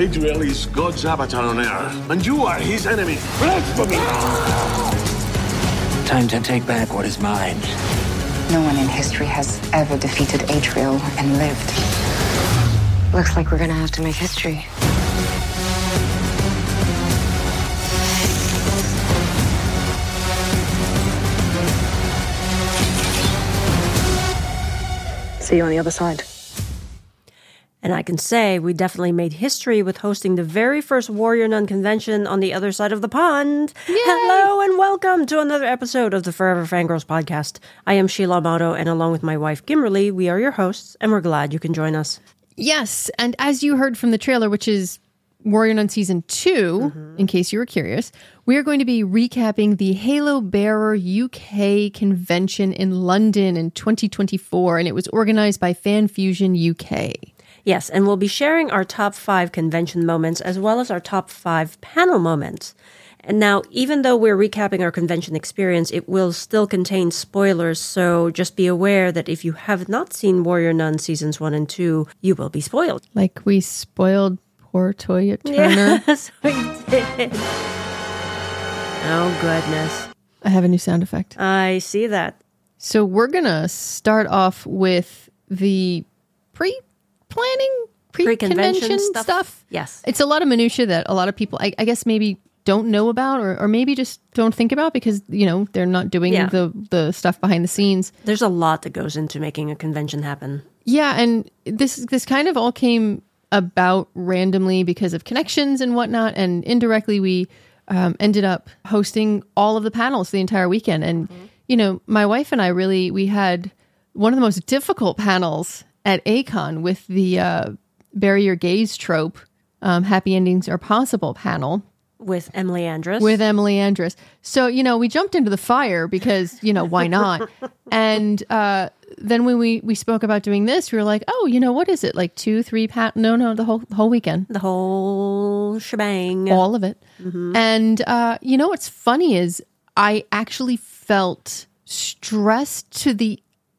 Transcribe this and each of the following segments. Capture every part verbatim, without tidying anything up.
Adriel is God's avatar on Earth, and you are his enemy. Blasphemy! Time to take back what is mine. No one in history has ever defeated Adriel and lived. Looks like we're gonna have to make history. See you on the other side. And I can say we definitely made history with hosting the very first Warrior Nun convention on the other side of the pond. Yay! Hello and welcome to another episode of the Forever Fangirls podcast. I am Sheila Amato, and along with my wife Kimberly, we are your hosts, and we're glad you can join us. Yes, and as you heard from the trailer, which is Warrior Nun Season two, mm-hmm. in case you were curious, we are going to be recapping the Halo Bearer U K convention in London in twenty twenty-four, and it was organized by FanFusion U K. Yes, and we'll be sharing our top five convention moments as well as our top five panel moments. And now, even though we're recapping our convention experience, it will still contain spoilers, so just be aware that if you have not seen Warrior Nun Seasons one and two, you will be spoiled. Like we spoiled poor Toya Turner. Yes, we did. Oh, goodness. I have a new sound effect. I see that. So we're going to start off with the pre- planning, pre-convention stuff. stuff. Yes. It's a lot of minutia that a lot of people, I, I guess, maybe don't know about or, or maybe just don't think about because, you know, they're not doing yeah. the, the stuff behind the scenes. There's a lot that goes into making a convention happen. Yeah, and this this kind of all came about randomly because of connections and whatnot, and indirectly we um, ended up hosting all of the panels the entire weekend. And, mm-hmm. you know, my wife and I really, we had one of the most difficult panels at A CON with the uh, Bury Your Gaze trope, um, Happy Endings Are Possible panel. With Emily Andress. With Emily Andress. So, you know, we jumped into the fire because, you know, why not? And uh, then when we, we spoke about doing this, we were like, oh, you know, what is it? Like two, three, pat? No, no, the whole the whole weekend. The whole shebang. All of it. Mm-hmm. And, uh, you know, what's funny is I actually felt stressed to the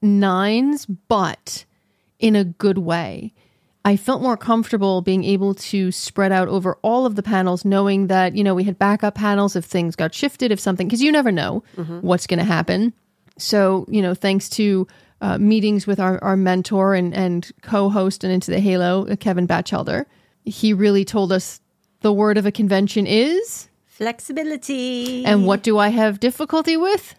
nines, but in a good way. I felt more comfortable being able to spread out over all of the panels, knowing that, you know, we had backup panels if things got shifted, if something, because you never know mm-hmm. what's going to happen. So, you know, thanks to uh, meetings with our, our mentor and, and co-host and Into the Halo, Kevin Batchelder, he really told us the word of a convention is... flexibility. And what do I have difficulty with?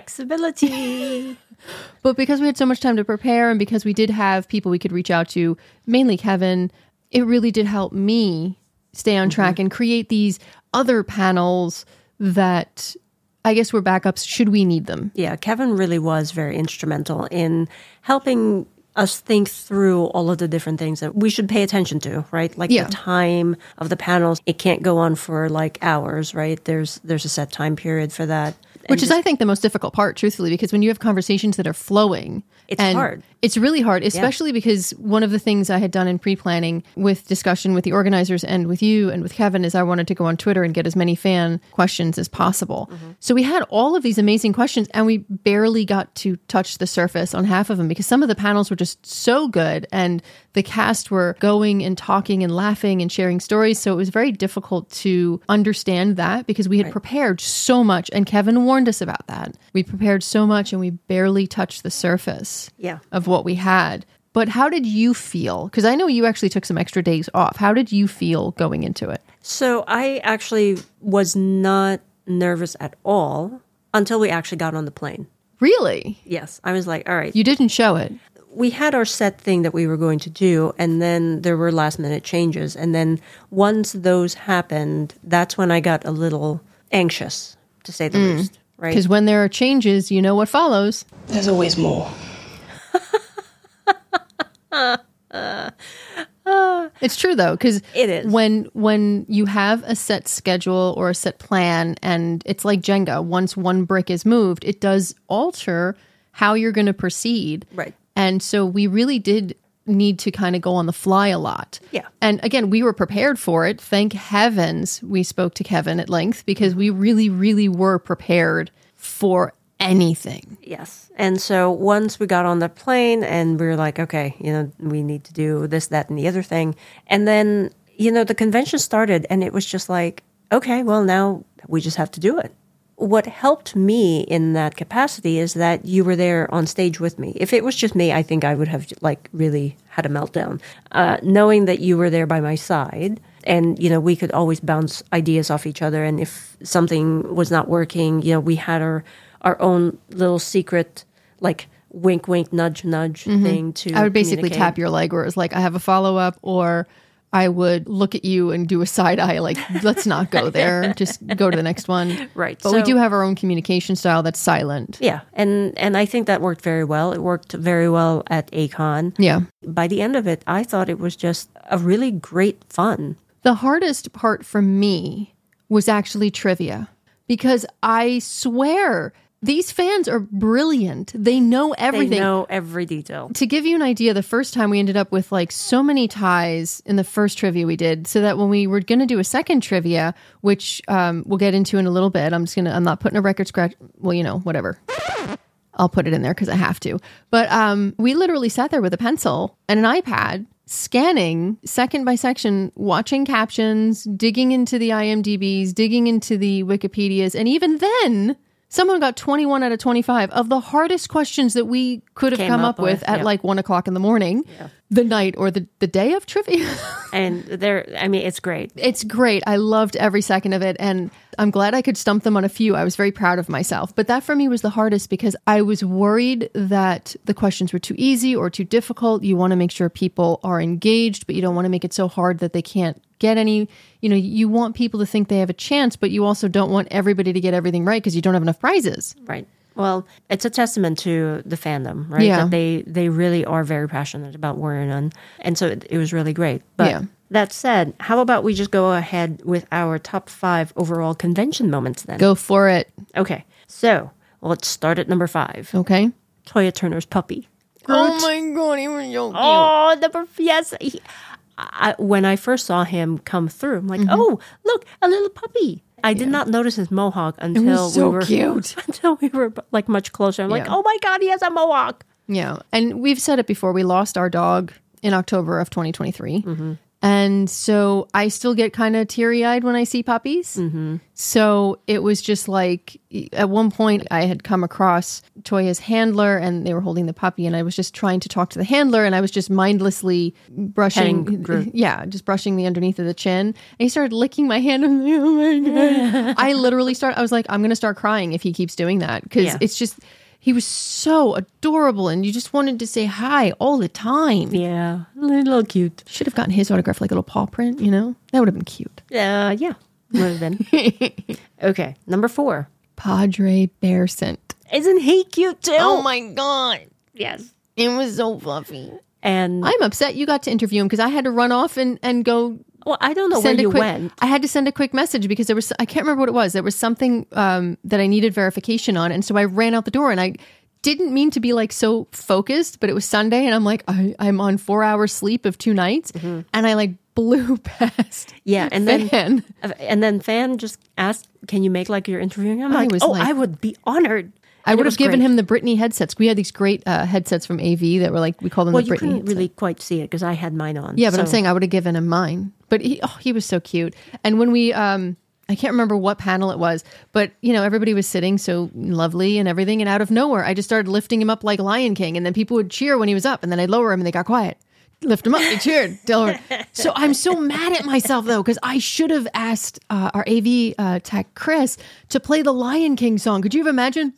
Flexibility. But because we had so much time to prepare and because we did have people we could reach out to, mainly Kevin, it really did help me stay on mm-hmm. track and create these other panels that I guess were backups should we need them. Yeah, Kevin really was very instrumental in helping us think through all of the different things that we should pay attention to, right? Like yeah. the time of the panels. It can't go on for like hours, right? There's there's a set time period for that. Which is, I think, the most difficult part, truthfully, because when you have conversations that are flowing... It's hard. It's really hard, especially yeah. because one of the things I had done in pre-planning with discussion with the organizers and with you and with Kevin is I wanted to go on Twitter and get as many fan questions as possible. Mm-hmm. So we had all of these amazing questions and we barely got to touch the surface on half of them because some of the panels were just so good and the cast were going and talking and laughing and sharing stories. So it was very difficult to understand that because we had right. prepared so much and Kevin warned us about that. We prepared so much and we barely touched the surface. Yeah. Of what we had. But how did you feel? Because I know you actually took some extra days off. How did you feel going into it? So I actually was not nervous at all until we actually got on the plane. Really? Yes. I was like, all right. You didn't show it. We had our set thing that we were going to do, and then there were last minute changes. And then once those happened, that's when I got a little anxious, to say the mm. least. Right? Because when there are changes, you know what follows. There's always more. uh, uh, it's true though, because it is when when you have a set schedule or a set plan, and it's like Jenga. Once one brick is moved, it does alter how you're going to proceed. Right, and so we really did need to kind of go on the fly a lot. Yeah, and again, we were prepared for it. Thank heavens we spoke to Kevin at length because we really, really were prepared for anything. Yes. And so once we got on the plane and we were like, okay, you know, we need to do this, that, and the other thing. And then you know, the convention started and it was just like, okay, well, now we just have to do it. What helped me in that capacity is that you were there on stage with me. If it was just me, I think I would have like really had a meltdown. Uh, knowing that you were there by my side and, you know, we could always bounce ideas off each other. And if something was not working, you know, we had our, our own little secret, like wink, wink, nudge, nudge mm-hmm. thing to I would basically tap your leg where it was like, I have a follow-up, or I would look at you and do a side eye, like, let's not go there. Just go to the next one. Right. But so, we do have our own communication style that's silent. Yeah. And and I think that worked very well. It worked very well at A CON. Yeah. By the end of it, I thought it was just a really great fun. The hardest part for me was actually trivia, because I swear these fans are brilliant. They know everything. They know every detail. To give you an idea, the first time we ended up with like so many ties in the first trivia we did, so that when we were going to do a second trivia, which um, we'll get into in a little bit, I'm just going to, I'm not putting a record scratch. Well, you know, whatever. I'll put it in there because I have to. But um, we literally sat there with a pencil and an iPad, scanning second by section, watching captions, digging into the I M D Bs, digging into the Wikipedias. And even then, someone got twenty-one out of twenty-five of the hardest questions that we could have Came come up up with with, at yeah. like one o'clock in the morning, Yeah. the night or the, the day of trivia. And they're, I mean, it's great. It's great. I loved every second of it. And I'm glad I could stump them on a few. I was very proud of myself. But that for me was the hardest, because I was worried that the questions were too easy or too difficult. You want to make sure people are engaged, but you don't want to make it so hard that they can't get any, you know, you want people to think they have a chance, but you also don't want everybody to get everything right because you don't have enough prizes. Right. Well, it's a testament to the fandom, right? Yeah. That they, they really are very passionate about Warrior Nun. And so it, it was really great. But Yeah. that said, how about we just go ahead with our top five overall convention moments then? Go for it. Okay. So let's start at number five. Okay. Toya Turner's puppy. Oh my God, he was so cute. Oh, number yes. He, I, when I first saw him come through, I'm like, Mm-hmm. oh, look, a little puppy. I did not notice his mohawk until so we were cute. until we were like much closer. I'm like, Yeah. oh my God, he has a mohawk. Yeah. And we've said it before. We lost our dog in October of twenty twenty-three. Mm-hmm. And so I still get kind of teary-eyed when I see puppies. Mm-hmm. So it was just like, at one point I had come across Toya's handler and they were holding the puppy, and I was just trying to talk to the handler, and I was just mindlessly brushing, Petting Groot. yeah, just brushing the underneath of the chin. And he started licking my hand. I'm like, oh my God. I literally started, I was like, I'm going to start crying if he keeps doing that. Because Yeah. it's just, he was so adorable, and you just wanted to say hi all the time. Yeah, a little cute. Should have gotten his autograph, like a little paw print, you know? That would have been cute. Uh, yeah, would have been. Okay, number four. Padre Bearcent. Isn't he cute too? Oh my God. Yes. It was so fluffy. And I'm upset you got to interview him because I had to run off and, and go well, I don't know send where a you quick, went. I had to send a quick message because there was, I can't remember what it was. There was something um, that I needed verification on. And so I ran out the door, and I didn't mean to be like so focused, but it was Sunday, and I'm like, I, I'm on four hours sleep of two nights. Mm-hmm. And I like blew past. Yeah, and then Fan. and then Fan just asked, "Can you make like your interviewing?" I'm I like, was "Oh, like- I would be honored." I And it would have was given great. him the Britney headsets. We had these great uh, headsets from A V that were like, we call them Well, the you Britney couldn't headsets. really quite see it because I had mine on. Yeah, but I'm so- saying I would have given him mine. But he, oh, he was so cute. And when we, um, I can't remember what panel it was, but you know, everybody was sitting so lovely and everything. And out of nowhere, I just started lifting him up like Lion King. And then people would cheer when he was up, and then I'd lower him and they got quiet. Lift him up, they cheered. Tell her. So I'm so mad at myself though, because I should have asked uh, our A V uh, tech Chris to play the Lion King song. Could you have imagined?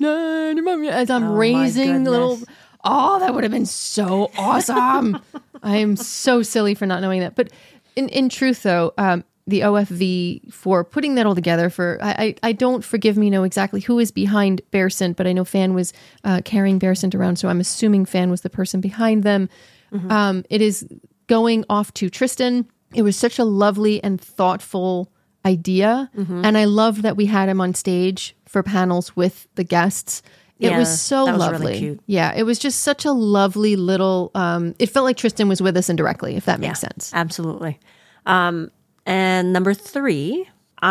As I'm Oh, my raising the little. goodness. Oh, that would have been so awesome. I am so silly for not knowing that. But in, in truth, though, um, the O F V for putting that all together, for I, I, I don't, forgive me, know exactly who is behind Bearcent, but I know Fan was uh, carrying Bearcent around, so I'm assuming Fan was the person behind them. Mm-hmm. Um, it is going off to Tristan. It was such a lovely and thoughtful idea, mm-hmm. and I loved that we had him on stage for panels with the guests. It Yeah, was so that was lovely. really cute. Yeah, it was just such a lovely little, um, it felt like Tristan was with us indirectly, if that makes Yeah, sense. Absolutely. Um, and number three,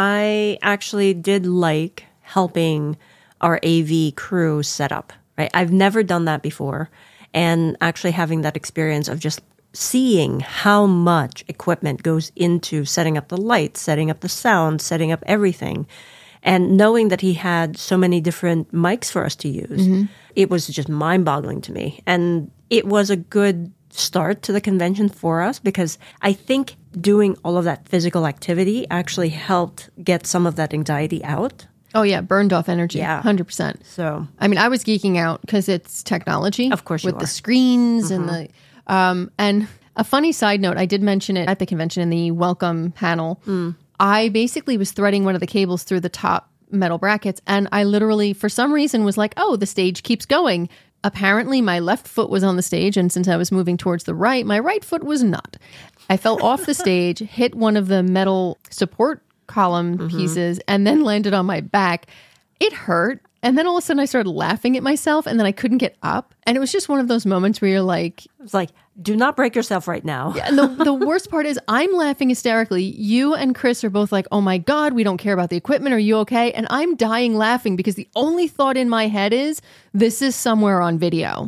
I actually did like helping our A V crew set up. Right, I've never done that before, and actually having that experience of just seeing how much equipment goes into setting up the lights, setting up the sound, setting up everything, and knowing that he had so many different mics for us to use, mm-hmm. it was just mind-boggling to me. And it was a good start to the convention for us because I think doing all of that physical activity actually helped get some of that anxiety out. Oh, yeah. Burned off energy. Yeah. one hundred percent. So, I mean, I was geeking out because it's technology. Of course you With are. the screens Mm-hmm. and the... Um, and a funny side note, I did mention it at the convention in the welcome panel. Mm. I basically was threading one of the cables through the top metal brackets, and I literally, for some reason, was like, oh, the stage keeps going. Apparently, my left foot was on the stage, and since I was moving towards the right, my right foot was not. I fell off the stage, hit one of the metal support column mm-hmm. pieces, and then landed on my back. It hurt. And then all of a sudden I started laughing at myself, and then I couldn't get up. And it was just one of those moments where you're like... It's like, do not break yourself right now. Yeah, and the, the worst part is I'm laughing hysterically. You and Chris are both like, oh my God, we don't care about the equipment. Are you okay? And I'm dying laughing because the only thought in my head is, this is somewhere on video.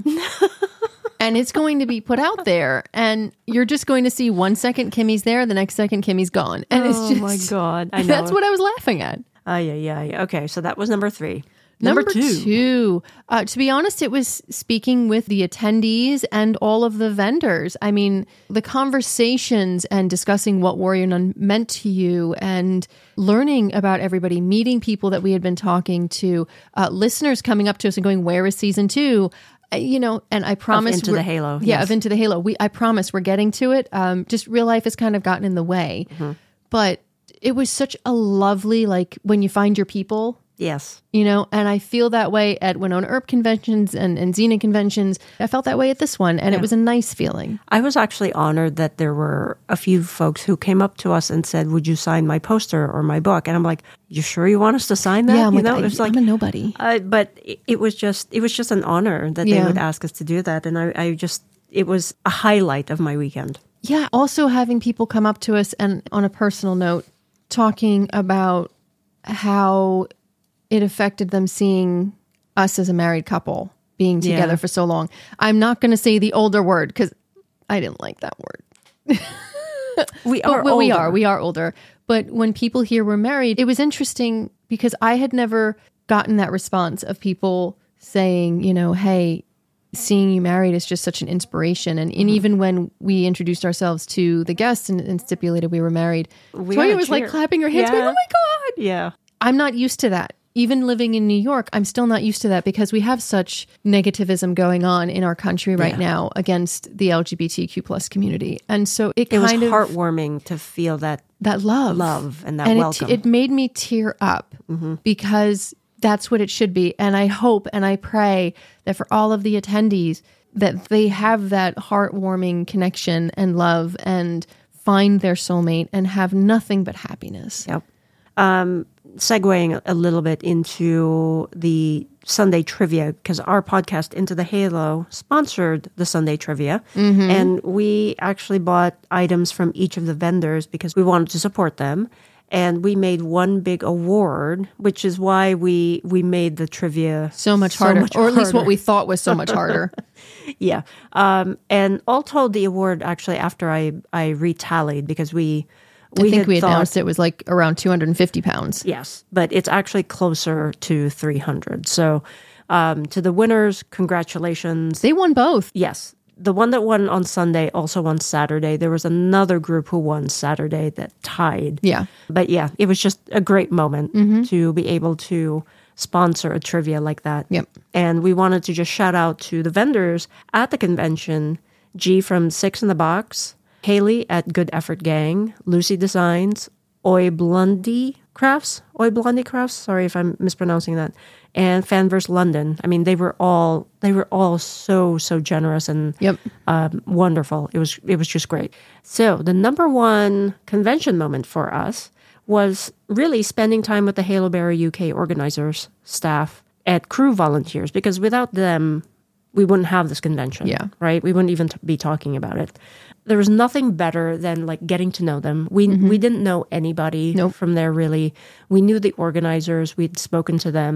And it's going to be put out there. And you're just going to see one second Kimmy's there, the next second Kimmy's gone. And oh it's just... my God. I know. That's what I was laughing at. Oh, yeah, yeah, yeah. Okay, so that was number three. Number, Number two. two. Uh, to be honest, it was speaking with the attendees and all of the vendors. I mean, the conversations and discussing what Warrior Nun meant to you and learning about everybody, meeting people that we had been talking to, uh, listeners coming up to us and going, where is season two? Uh, you know, and I promise... Of Into the Halo. Yeah, yes. of Into the Halo. We, I promise we're getting to it. Um, just real life has kind of gotten in the way. Mm-hmm. But it was such a lovely, like, when you find your people... Yes. You know, and I feel that way at Winona Earp conventions and, and Xena conventions. I felt that way at this one, and yeah. It was a nice feeling. I was actually honored that there were a few folks who came up to us and said, would you sign my poster or my book? And I'm like, you sure you want us to sign that? Yeah, I'm you like, know, I, it was like, I'm a nobody. Uh, but it, it was just it was just an honor that yeah. they would ask us to do that. And I, I just, it was a highlight of my weekend. Yeah, also having people come up to us and on a personal note, talking about how... it affected them seeing us as a married couple being together yeah. for so long. I'm not going to say the older word because I didn't like that word. we are well, older. We are. We are older. But when people here were married, it was interesting because I had never gotten that response of people saying, you know, hey, seeing you married is just such an inspiration. And, and even when we introduced ourselves to the guests and, and stipulated we were married, we Toya was like clapping her hands, yeah. going, oh my God. Yeah. I'm not used to that. Even living in New York, I'm still not used to that because we have such negativism going on in our country right yeah. now against the L G B T Q plus community. And so it, it kind was of... heartwarming to feel that that love. Love and that and welcome. It, it made me tear up mm-hmm. because that's what it should be. And I hope and I pray that for all of the attendees that they have that heartwarming connection and love and find their soulmate and have nothing but happiness. Yep. Um, segueing a little bit into the Sunday trivia, because our podcast, Into the Halo, sponsored the Sunday trivia. Mm-hmm. And we actually bought items from each of the vendors because we wanted to support them. And we made one big award, which is why we we made the trivia so much so harder, much or at least harder. what we thought was so much harder. Yeah. Um, and all told, the award actually, after I, I retallied, because we... We I think we thought, announced it was like around two hundred fifty pounds. Yes, but it's actually closer to three hundred. So um, to the winners, congratulations. They won both. Yes. The one that won on Sunday also won Saturday. There was another group who won Saturday that tied. Yeah. But yeah, it was just a great moment mm-hmm. to be able to sponsor a trivia like that. Yep. And we wanted to just shout out to the vendors at the convention, G from Six in the Box, Haley at Good Effort Gang, Lucy Designs, Oi Blondie Crafts, Oi Blondie Crafts, sorry if I'm mispronouncing that, and Fanverse London. I mean, they were all they were all so so generous and yep. um, wonderful. It was it was just great. So the number one convention moment for us was really spending time with the Halo Bearer U K organizers, staff, and crew volunteers, because without them, we wouldn't have this convention. Yeah. Right? We wouldn't even t- be talking about it. There was nothing better than like getting to know them. We mm-hmm. we didn't know anybody nope. from there really. We knew the organizers. We'd spoken to them.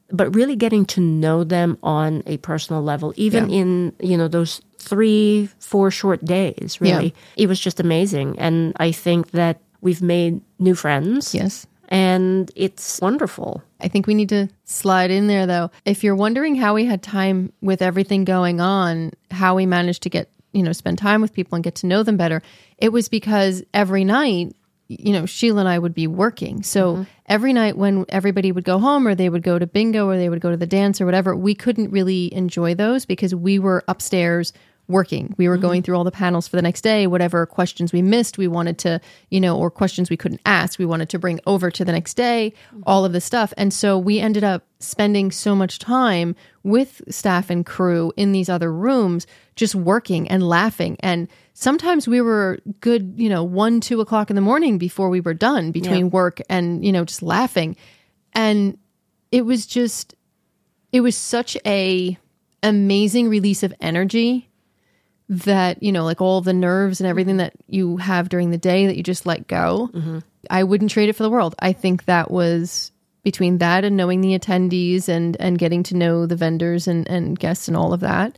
but really getting to know them on a personal level, even Yeah. in, you know, those three, four short days, really. Yeah. It was just amazing. And I think that we've made new friends. Yes. And it's wonderful. I think we need to slide in there, though. If you're wondering how we had time with everything going on, how we managed to get, you know, spend time with people and get to know them better, it was because every night, you know, Sheila and I would be working. So mm-hmm. every night when everybody would go home or they would go to bingo or they would go to the dance or whatever, we couldn't really enjoy those because we were upstairs working. We were mm-hmm. going through all the panels for the next day, whatever questions we missed, we wanted to, you know, or questions we couldn't ask, we wanted to bring over to the next day, mm-hmm. all of this stuff. And so we ended up spending so much time with staff and crew in these other rooms, just working and laughing. And sometimes we were good, you know, one, two o'clock in the morning before we were done between yeah. work and, you know, just laughing. And it was just, it was such a amazing release of energy that, you know, like all the nerves and everything that you have during the day that you just let go. Mm-hmm. I wouldn't trade it for the world. I think that was between that and knowing the attendees and, and getting to know the vendors and, and guests and all of that.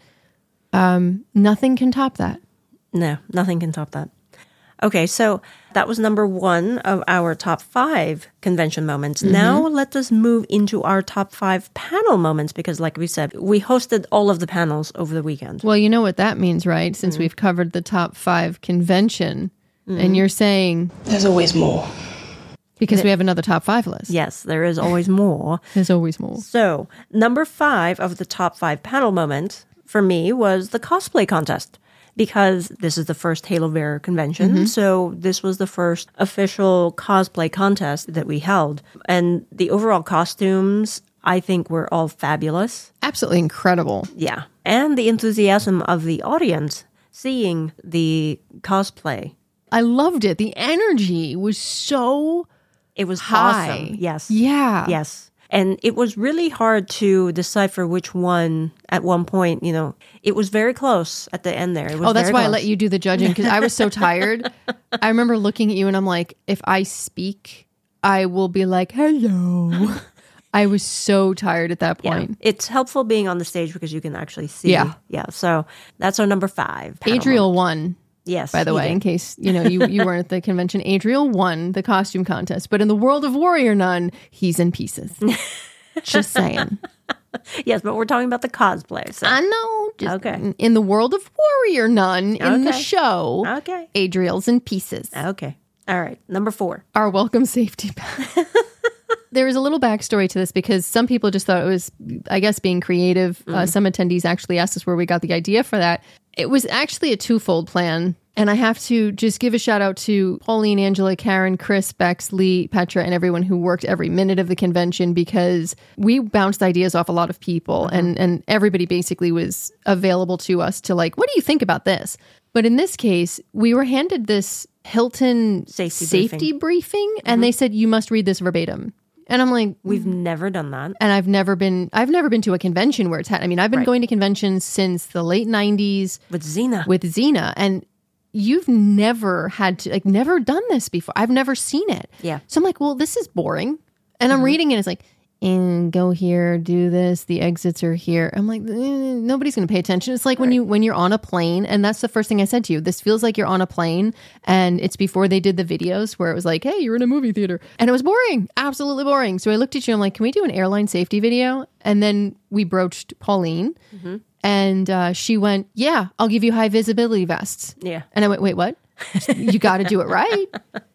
Um, nothing can top that. No, nothing can top that. Okay, so that was number one of our top five convention moments. Mm-hmm. Now let us move into our top five panel moments because, like we said, we hosted all of the panels over the weekend. Well, you know what that means, right? Since mm-hmm. we've covered the top five convention, mm-hmm. and you're saying... There's always more. Because the, we have another top five list. Yes, there is always more. There's always more. So, number five of the top five panel moments for me was the cosplay contest. Because this is the first Halo-Vare convention, mm-hmm. so this was the first official cosplay contest that we held. And the overall costumes, I think, were all fabulous. Absolutely incredible. Yeah. And the enthusiasm of the audience seeing the cosplay. I loved it. The energy was so It was high. Awesome. Yes. Yeah. Yes. And it was really hard to decipher which one at one point, you know, it was very close at the end there. It was oh, that's very why close. I let you do the judging because I was so tired. I remember looking at you and I'm like, if I speak, I will be like, hello. I was so tired at that point. Yeah. It's helpful being on the stage because you can actually see. Yeah. Yeah. So that's our number five. Adriel won. Yes. By the way, did. in case, you know, you, you weren't at the convention, Adriel won the costume contest. But in the world of Warrior Nun, he's in pieces. Just saying. Yes, but we're talking about the cosplay. So. I know. Just okay. In the world of Warrior Nun, in okay. the show, okay. Adriel's in pieces. Okay. All right. Number four. Our welcome safety bag. There is a little backstory to this because some people just thought it was, I guess, being creative. Mm-hmm. Uh, some attendees actually asked us where we got the idea for that. It was actually a twofold plan. And I have to just give a shout out to Pauline, Angela, Karen, Chris, Bex, Lee, Petra, and everyone who worked every minute of the convention because we bounced ideas off a lot of people mm-hmm. and, and everybody basically was available to us to like, what do you think about this? But in this case, we were handed this Hilton safety, safety briefing, briefing and mm-hmm. they said, you must read this verbatim. And I'm like, we've never done that. And I've never been, I've never been to a convention where it's had, I mean, I've been right. going to conventions since the late nineties. With Xena. With Xena. And you've never had to, like, never done this before. I've never seen it. Yeah. So I'm like, well, this is boring. And I'm mm-hmm. reading it. It's like, and go here, do this. The exits are here. I'm like, eh, nobody's going to pay attention. It's like right. when you when you're on a plane, and that's the first thing I said to you. This feels like you're on a plane, and it's before they did the videos where it was like, hey, you're in a movie theater, and it was boring, absolutely boring. So I looked at you. I'm like, can we do an airline safety video? And then we broached Pauline, mm-hmm. and uh, she went, yeah, I'll give you high visibility vests. Yeah, and I went, wait, what? You got to do it right.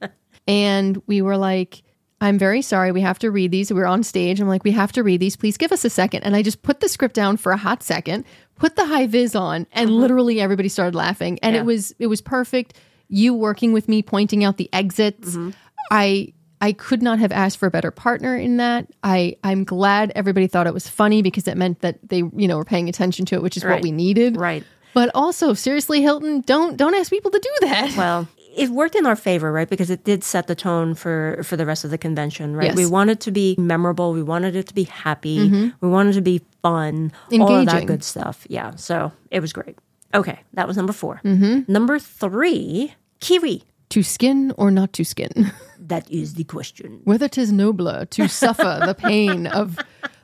And we were like, I'm very sorry. We have to read these. We're on stage. I'm like, we have to read these. Please give us a second. And I just put the script down for a hot second, put the high vis on, and mm-hmm. literally everybody started laughing. And yeah. it was it was perfect. You working with me, pointing out the exits. Mm-hmm. I I could not have asked for a better partner in that. I I'm glad everybody thought it was funny because it meant that they you know were paying attention to it, which is right. what we needed. Right. But also, seriously, Hilton, don't don't ask people to do that. Well. It worked in our favor, right? Because it did set the tone for, for the rest of the convention, right? Yes. We wanted to be memorable. We wanted it to be happy. Mm-hmm. We wanted to be fun. Engaging. All of that good stuff. Yeah. So it was great. Okay. That was number four. Mm-hmm. Number three, Kiwi. To skin or not to skin? That is the question. Whether 'tis nobler to suffer the pain of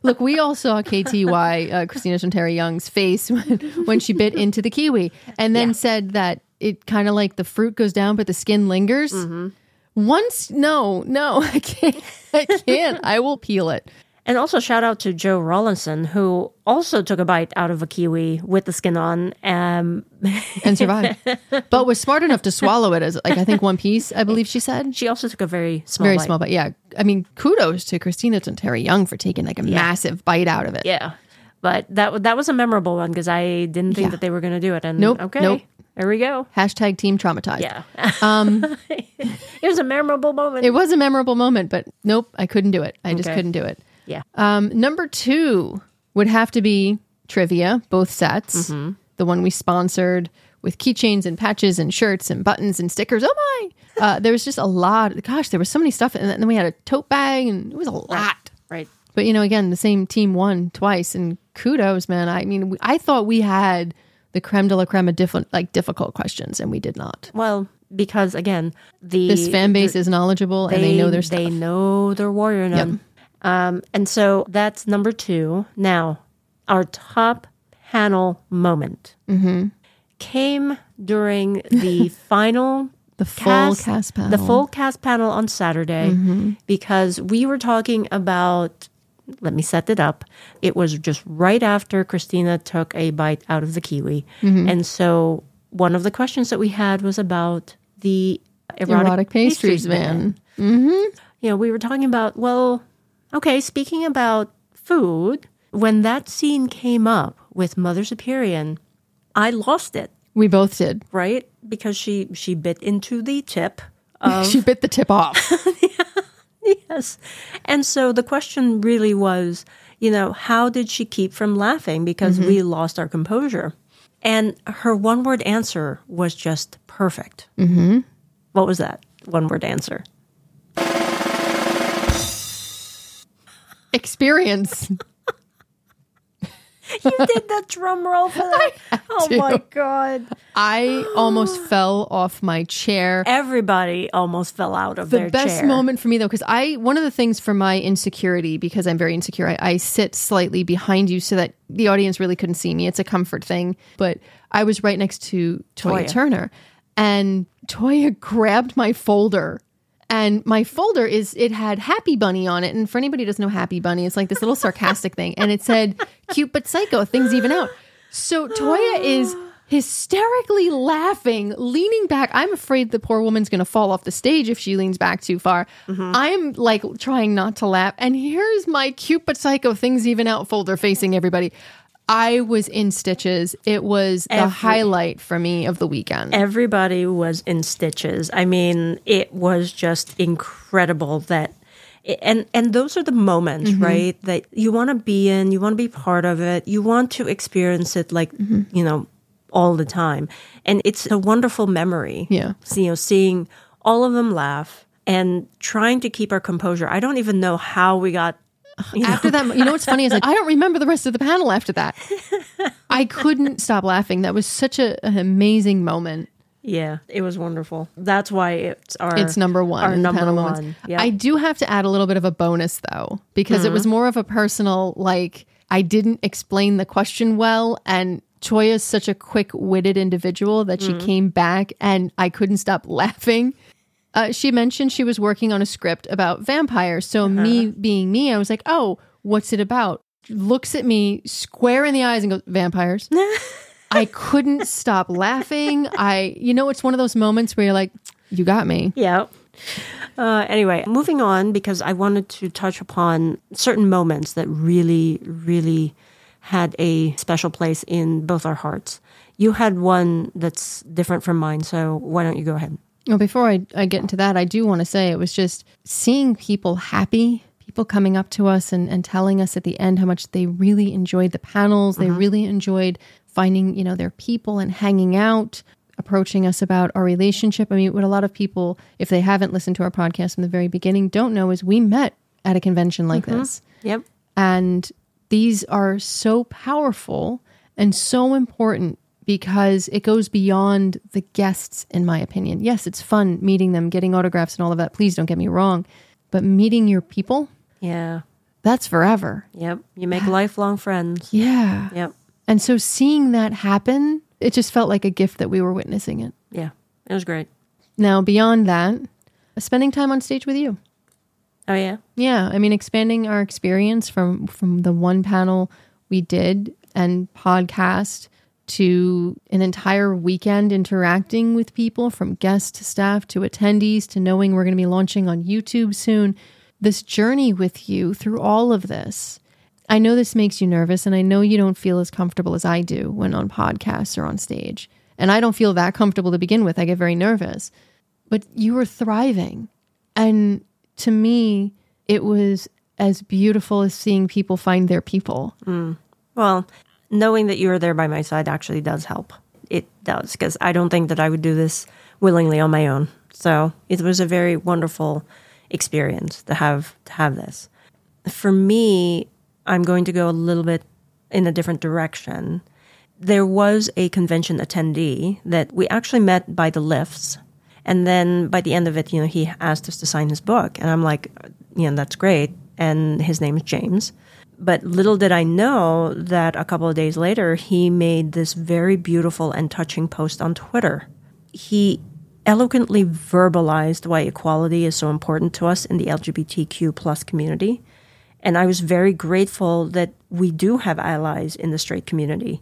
Look, we all saw K T Y, uh, Christina Sonteri Young's face when, when she bit into the kiwi and then yeah. said that it kind of like the fruit goes down, but the skin lingers. Mm-hmm. Once, no, no, I can't. I can't. I will peel it. And also shout out to Joe Rawlinson, who also took a bite out of a kiwi with the skin on. Um, and survived. But was smart enough to swallow it as, like, I think one piece, I believe she said. She also took a very small very bite. small bite, yeah. I mean, kudos to Christina Sonteri Young for taking, like, a yeah. massive bite out of it. Yeah. But that, that was a memorable one because I didn't think yeah. that they were going to do it. And nope, okay. Nope. There we go. Hashtag team traumatized. Yeah. Um, it was a memorable moment. It was a memorable moment, but nope, I couldn't do it. I okay. just couldn't do it. Yeah. Um, number two would have to be trivia, both sets. Mm-hmm. The one we sponsored with keychains and patches and shirts and buttons and stickers. Oh my! Uh, there was just a lot. Gosh, there was so many stuff. And then we had a tote bag and it was a lot. Right. right. But, you know, again, the same team won twice. And kudos, man. I mean, I thought we had the creme de la creme of diff- like difficult questions, and we did not. Well, because again, the this fan base the, is knowledgeable they, and they know their stuff. They know their warrior nun. Yep. Um, and so that's number two. Now, our top panel moment mm-hmm. came during the final the full cast, cast panel, the full cast panel on Saturday, mm-hmm. because we were talking about. Let me set it up. It was just right after Christina took a bite out of the kiwi. Mm-hmm. And so one of the questions that we had was about the erotic, erotic pastries, pastries man. Mm-hmm. You know, we were talking about, well, okay, speaking about food, when that scene came up with Mother Superior, I lost it. We both did. Right? Because she, she bit into the tip of... she bit the tip off. yeah. Yes. And so the question really was, you know, how did she keep from laughing? Because mm-hmm. we lost our composure. And her one-word answer was just perfect. Mm-hmm. What was that one-word answer? Experience. You did the drum roll for that? Oh, to. my God. I almost fell off my chair. Everybody almost fell out of the their chair. The best moment for me, though, because I, one of the things for my insecurity, because I'm very insecure, I, I sit slightly behind you so that the audience really couldn't see me. It's a comfort thing. But I was right next to Toya, Toya. Turner. And Toya grabbed my folder. And my folder is, it had Happy Bunny on it. And for anybody who doesn't know Happy Bunny, it's like this little sarcastic thing. And it said, cute but psycho, things even out. So Toya is hysterically laughing, leaning back. I'm afraid the poor woman's going to fall off the stage if she leans back too far. Mm-hmm. I'm like trying not to laugh. And here's my cute but psycho, things even out folder facing everybody. I was in stitches. It was the Every, highlight for me of the weekend. Everybody was in stitches. I mean, it was just incredible that, and and those are the moments, mm-hmm. right, that you want to be in, you want to be part of it, you want to experience it like, mm-hmm. you know, all the time. And it's a wonderful memory. Yeah. You know, seeing all of them laugh and trying to keep our composure. I don't even know how we got You after know? that, you know what's funny is like, I don't remember the rest of the panel after that. I couldn't stop laughing. That was such a, an amazing moment. Yeah, it was wonderful. That's why it's our it's number one. Our number one. Yep. I do have to add a little bit of a bonus though, because mm-hmm. it was more of a personal, like, I didn't explain the question well, and Toya is such a quick-witted individual that she mm-hmm. came back and I couldn't stop laughing. Uh, she mentioned she was working on a script about vampires. So uh-huh. me being me, I was like, oh, what's it about? Looks at me square in the eyes and goes, vampires. I couldn't stop laughing. I, you know, it's one of those moments where you're like, you got me. Yeah. Uh, anyway, moving on, because I wanted to touch upon certain moments that really, really had a special place in both our hearts. You had one that's different from mine, so why don't you go ahead? Well, before I, I get into that, I do want to say it was just seeing people happy, people coming up to us and, and telling us at the end how much they really enjoyed the panels. Mm-hmm. They really enjoyed finding, you know, their people and hanging out, approaching us about our relationship. I mean, what a lot of people, if they haven't listened to our podcast from the very beginning, don't know is we met at a convention like mm-hmm. this. Yep. And these are so powerful and so important, because it goes beyond the guests, in my opinion. Yes, it's fun meeting them, getting autographs and all of that. Please don't get me wrong. But meeting your people, yeah, that's forever. Yep. You make lifelong friends. Yeah. Yep. And so seeing that happen, it just felt like a gift that we were witnessing it. Yeah. It was great. Now, beyond that, spending time on stage with you. Oh, yeah? Yeah. I mean, expanding our experience from, from the one panel we did and podcast to an entire weekend interacting with people, from guests to staff to attendees to knowing we're going to be launching on YouTube soon. This journey with you through all of this. I know this makes you nervous, and I know you don't feel as comfortable as I do when on podcasts or on stage. And I don't feel that comfortable to begin with. I get very nervous. But you were thriving. And to me, it was as beautiful as seeing people find their people. Mm. Well, knowing that you were there by my side actually does help. It does, because I don't think that I would do this willingly on my own. So it was a very wonderful experience to have to have this. For me, I'm going to go a little bit in a different direction. There was a convention attendee that we actually met by the lifts. And then by the end of it, you know, he asked us to sign his book. And I'm like, you know, that's great. And his name is James. But little did I know that a couple of days later, he made this very beautiful and touching post on Twitter. He eloquently verbalized why equality is so important to us in the L G B T Q plus community. And I was very grateful that we do have allies in the straight community.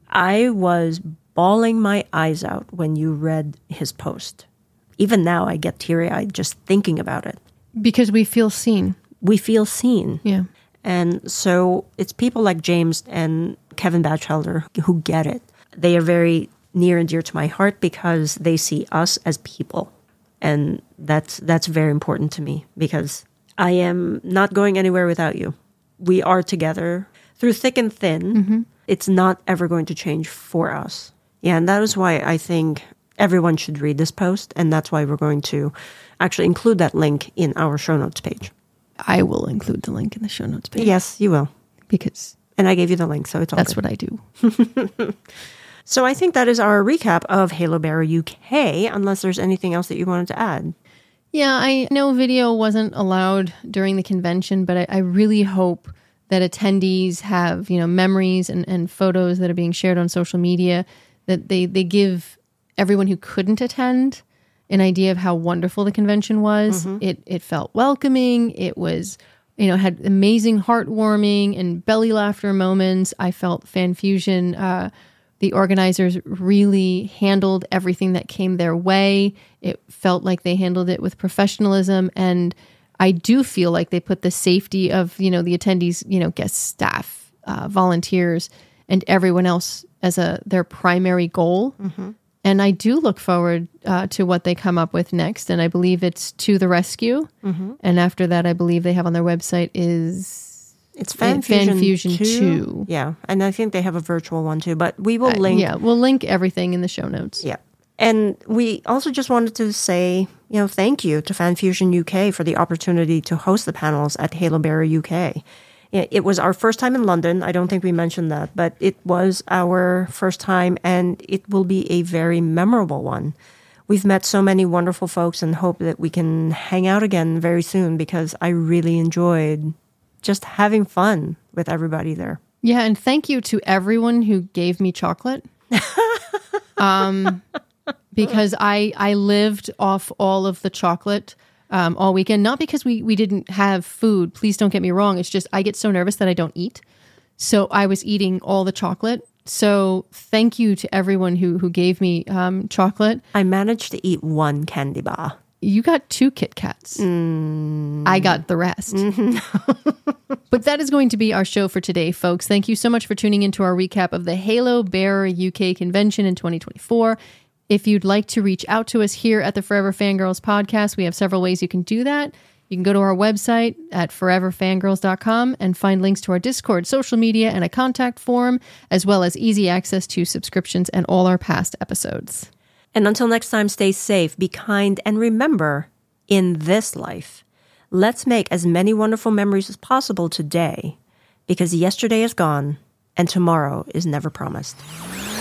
I was bawling my eyes out when you read his post. Even now, I get teary-eyed just thinking about it. Because we feel seen. We feel seen. Yeah. And so it's people like James and Kevin Batchelder who get it. They are very near and dear to my heart because they see us as people. And that's that's very important to me because I am not going anywhere without you. We are together through thick and thin. Mm-hmm. It's not ever going to change for us. Yeah, and that is why I think everyone should read this post. And that's why we're going to actually include that link in our show notes page. I will include the link in the show notes page. Yes, you will. Because... And I gave you the link, so it's all That's good. what I do. So I think that is our recap of Halo Bearer U K, unless there's anything else that you wanted to add. Yeah, I know video wasn't allowed during the convention, but I, I really hope that attendees have, you know, memories and, and photos that are being shared on social media, that they, they give everyone who couldn't attend an idea of how wonderful the convention was. Mm-hmm. It it felt welcoming. It was, you know, had amazing heartwarming and belly laughter moments. I felt Fan Fusion, uh, the organizers really handled everything that came their way. It felt like they handled it with professionalism. And I do feel like they put the safety of, you know, the attendees, you know, guest staff, uh, volunteers, and everyone else as a their primary goal. Mm-hmm. And I do look forward uh, to what they come up with next. And I believe it's To the Rescue. Mm-hmm. And after that, I believe they have on their website is... It's Fan Fusion, Fan Fusion two. two. Yeah, and I think they have a virtual one too, but we will Uh, link... yeah, we'll link everything in the show notes. Yeah. And we also just wanted to say, you know, thank you to Fan Fusion U K for the opportunity to host the panels at Halo Bearer U K. It was our first time in London. I don't think we mentioned that, but it was our first time, and it will be a very memorable one. We've met so many wonderful folks and hope that we can hang out again very soon because I really enjoyed just having fun with everybody there. Yeah, and thank you to everyone who gave me chocolate. um, because I I lived off all of the chocolate um, all weekend. Not because we, we didn't have food. Please don't get me wrong. It's just I get so nervous that I don't eat. So I was eating all the chocolate. So thank you to everyone who, who gave me um, chocolate. I managed to eat one candy bar. You got two Kit Kats. Mm. I got the rest. Mm-hmm. But that is going to be our show for today, folks. Thank you so much for tuning into our recap of the Halo Bearer U K convention in twenty twenty-four. If you'd like to reach out to us here at the Forever Fangirls podcast, we have several ways you can do that. You can go to our website at forever fangirls dot com and find links to our Discord, social media, and a contact form, as well as easy access to subscriptions and all our past episodes. And until next time, stay safe, be kind, and remember, in this life, let's make as many wonderful memories as possible today, because yesterday is gone and tomorrow is never promised.